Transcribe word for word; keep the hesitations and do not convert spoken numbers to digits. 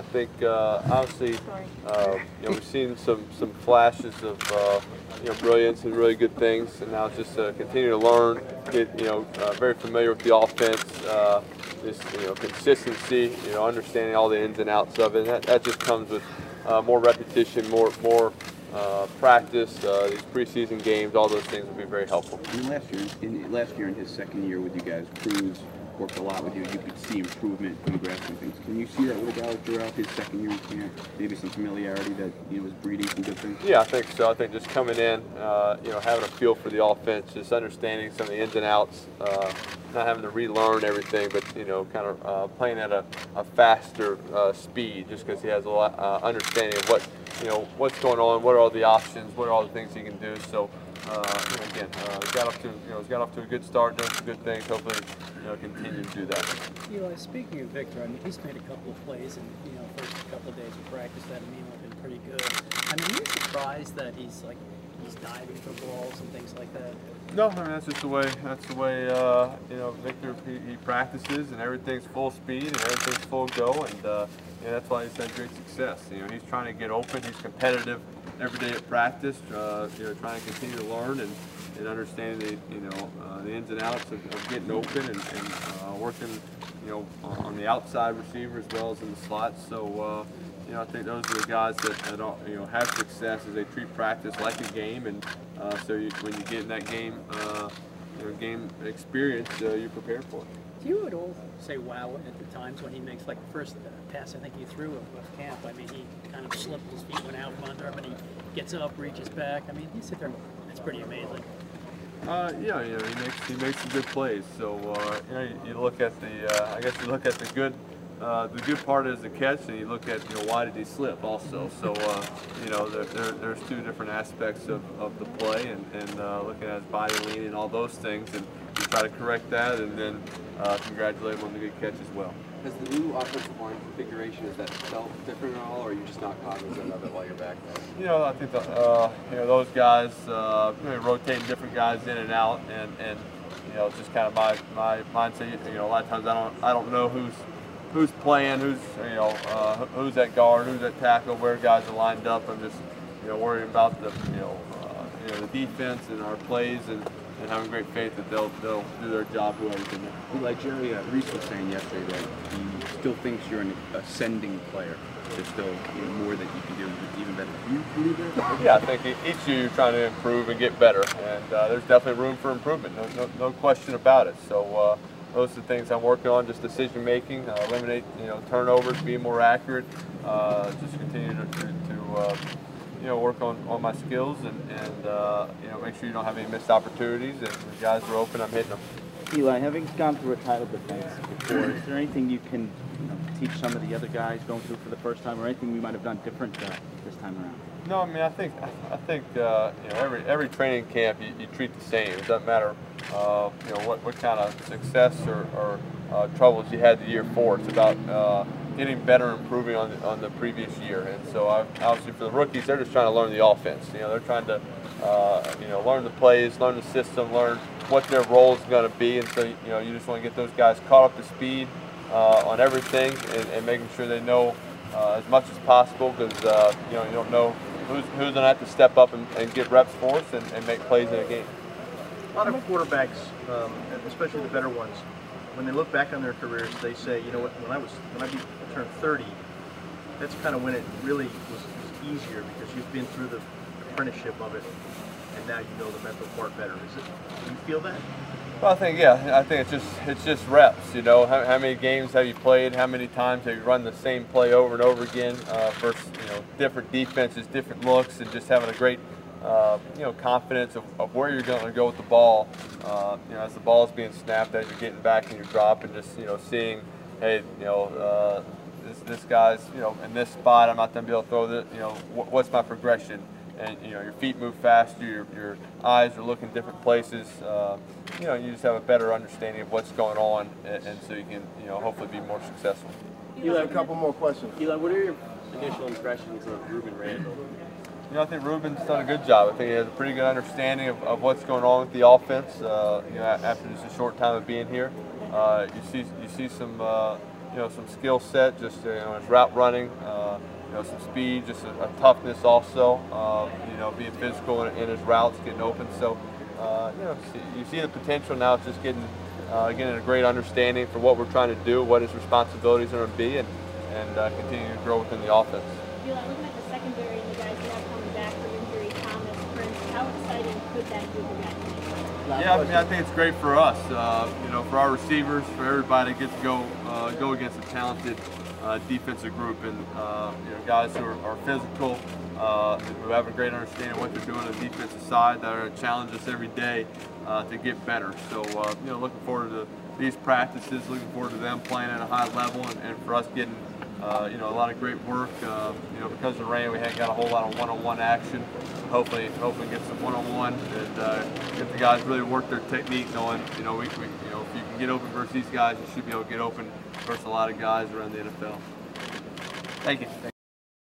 think uh, obviously, uh, you know, we've seen some some flashes of uh, you know brilliance and really good things, and now it's just uh, continue to learn, get you know uh, very familiar with the offense, uh, just you know consistency, you know, understanding all the ins and outs of it. And that, that just comes with uh, more repetition, more more. Uh, practice, uh, these preseason games, all those things will be very helpful. And last year, in, last year in his second year with you guys, Cruz worked a lot with you. You could see improvement in grasping things. Can you see that with a guy like Jarrell, his second year in camp? Maybe some familiarity that he was breeding some good things? Yeah, I think so. I think just coming in, uh, you know, having a feel for the offense, just understanding some of the ins and outs, uh, not having to relearn everything, but, you know, kind of uh, playing at a, a faster uh, speed just because he has a lot uh, understanding of what, you know, what's going on, what are all the options, what are all the things he can do. So, uh, you know, again, uh, got off to, you know, got off to a good start, doing some good things. Hopefully, you know, continue to do that. Eli, speaking of Victor, I mean, he's made a couple of plays, and you know, first couple of days of practice that I mean have been pretty good. I mean, are you surprised that he's like he's diving for balls and things like that? No, I mean that's just the way. That's the way uh, you know Victor he, he practices, and everything's full speed and everything's full go, and uh, yeah, that's why he's had great success. You know, he's trying to get open. He's competitive every day at practice. Uh, you know, trying to continue to learn and, and understand the you know uh, the ins and outs of, of getting open and, and uh, working you know on the outside receiver as well as in the slots. So. Uh, You know, I think those are the guys that, that all, you know have success as they treat practice like a game, and uh, so you, when you get in that game, uh, you know, game experience, uh, you're prepared for it. Do you at all say wow at the times when he makes like the first pass I think he threw of, of camp? I mean, he kind of slipped, his feet went out from under him, and he gets up, reaches back. I mean, you sit there, and it's pretty amazing. Uh, yeah, you know, he makes he makes some good plays. So uh, you know, you, you look at the uh, I guess you look at the good. Uh, the good part is the catch, and you look at, you know, why did he slip also. So, uh, you know, there, there, there's two different aspects of, of the play, and, and uh, looking at his body lean and all those things, and you try to correct that, and then uh, congratulate him on the good catch as well. Has the new offensive line configuration, has that felt different at all, or are you just not cognizant of it while you're back there? You know, I think the, uh, you know those guys, uh, you know, rotating different guys in and out, and, and you know, just kind of my my mindset. You know, a lot of times I don't I don't know who's who's playing, who's you know, uh, who's at guard, who's at tackle, where guys are lined up. I'm just you know worrying about the you know uh, you know the defense and our plays, and, and having great faith that they'll they'll do their job, whoever's in there. Like Jerry uh, Reese was saying yesterday that he still thinks you're an ascending player. There's still you know, more that you can do even better. Do you believe that? Yeah, I think each year you're trying to improve and get better, and uh, there's definitely room for improvement. No, no, no question about it. So. Uh, Those are the things I'm working on, just decision making, uh, eliminate you know turnovers, be more accurate, uh, just continue to, to, to uh, you know work on, on my skills, and, and uh, you know make sure you don't have any missed opportunities. And when guys are open, I'm hitting them. Eli, having gone through a title defense before, is there anything you can you know, teach some of the other guys going through for the first time, or anything we might have done different uh, this time around? No, I mean I think I think uh, you know every every training camp you, you treat the same. It doesn't matter uh, you know what, what kind of success or, or uh, troubles you had the year before. It's about uh, getting better, improving on the, on the previous year. And so I, obviously for the rookies, they're just trying to learn the offense. You know, they're trying to uh, you know learn the plays, learn the system, learn what their role is going to be. And so you know you just want to get those guys caught up to speed uh, on everything, and, and making sure they know uh, as much as possible, because uh, you know you don't know who's who's going to have to step up and, and get reps for us and, and make plays in a game. A lot of quarterbacks, um, especially the better ones, when they look back on their careers, they say, you know what, when I was when I, be, I turned thirty, that's kind of when it really was, was easier, because you've been through the apprenticeship of it, and now you know the mental part better. Is it? Do you feel that? Well, I think yeah, I think it's just it's just reps. You know, how, how many games have you played? How many times have you run the same play over and over again? Uh, versus you know different defenses, different looks, and just having a great uh, you know confidence of, of where you're going to go with the ball. Uh, you know, as the ball is being snapped, as you're getting back and you're dropping, just you know seeing, hey, you know. Uh, this, this guy's, you know, in this spot, I'm not going to be able to throw this, you know, wh what's my progression? And, you know, your feet move faster, your, your eyes are looking different places. Uh, you know, you just have a better understanding of what's going on, and, and so you can, you know, hopefully be more successful. Eli, a couple more questions. Eli, what are your initial impressions of Rueben Randle? You know, I think Ruben's done a good job. I think he has a pretty good understanding of, of what's going on with the offense. Uh, you know, after just a short time of being here, uh, you see you see some uh, you know, some skill set, just you know, his route running, uh, you know, some speed, just a, a toughness also. Uh, you know, being physical in, in his routes, getting open. So, uh, you know, see, you see the potential now. It's just getting uh, getting a great understanding for what we're trying to do, what his responsibilities are going to be, and and uh, continue to grow within the offense. Eli, looking at the secondary and the guys you have coming back from injury, Thomas, Prince, how exciting could that group of guys be? Yeah, I mean, I think it's great for us. Uh, you know, for our receivers, for everybody to get to go uh, go against a talented uh, defensive group, and uh, you know, guys who are, are physical, uh, who have a great understanding of what they're doing on the defensive side, that are going to challenge us every day uh, to get better. So, uh, you know, looking forward to these practices, looking forward to them playing at a high level, and, and for us getting uh, you know, a lot of great work. Uh, you know, because of the rain, we haven't got a whole lot of one-on-one action. Hopefully, hopefully get some one-on-one and uh, get the guys really work their technique, knowing, you know, we, we, you know, if you can get open versus these guys, you should be able to get open versus a lot of guys around the N F L. Thank you.